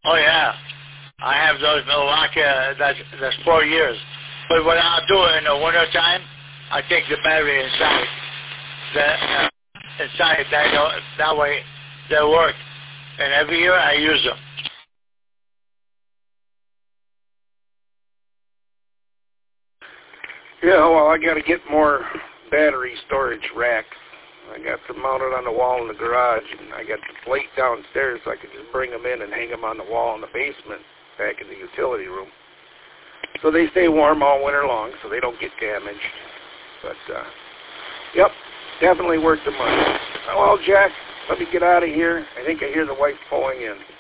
Oh yeah, I have those Milwaukee. That's 4 years. But what I'll do in the winter time, I take the battery inside. That way they work. And every year I use them. Yeah, well, I got to get more battery storage racks. I got them mounted on the wall in the garage, and I got the plate downstairs so I could just bring them in and hang them on the wall in the basement back in the utility room. So they stay warm all winter long so they don't get damaged. But, yep, definitely worth the money. Well, Jack, let me get out of here. I think I hear the wife pulling in.